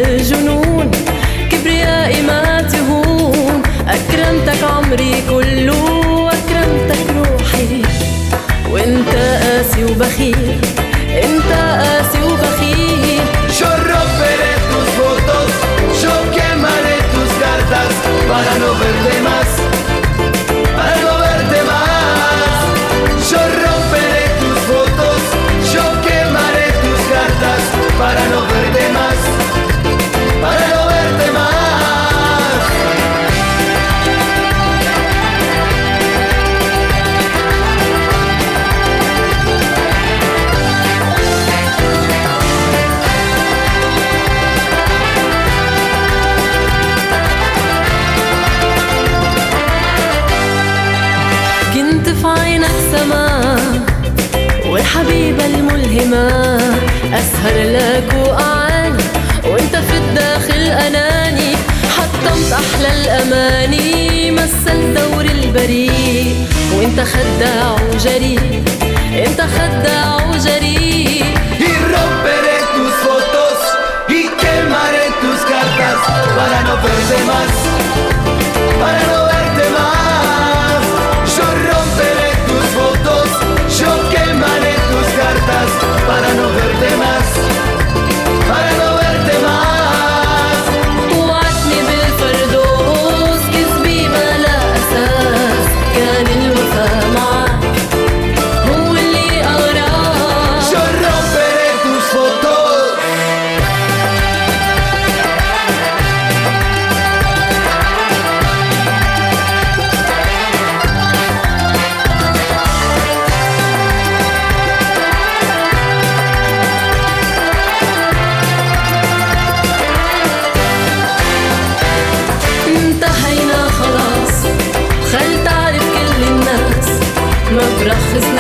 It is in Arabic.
الجنون، كبريائي ما تهون. أكرمتك عمري كله، أكرمتك روحي، وانت قاسي وبخيل، انت قاسي وبخيل. Yo romperé tus fotos, yo quemaré tus cartas para no verte más, para no verte más. Yo romperé tus fotos, yo quemaré tus cartas para no verte más, para no verte más. كنت في عينك سما والحبيبة الملهمة، أسهر لك وأعاني وانت في الداخل أناني. حطمت أحلى الأماني، مثل دور البريء، وانت خداع وجريء، انت خداع وجريء. Y romperé tus fotos y quemaré tus cartas para no verte más, para no verte más. Yo romperé tus fotos, yo quemaré tus cartas para no verte más, para no verte más. وعدني بالفردوس، كذبي ما لا أساس، كان الوفا معك هو اللي أغراك. Yo romperé tus fotos. انتهينا خلاص، خل تعرف كل الناس، ما برخص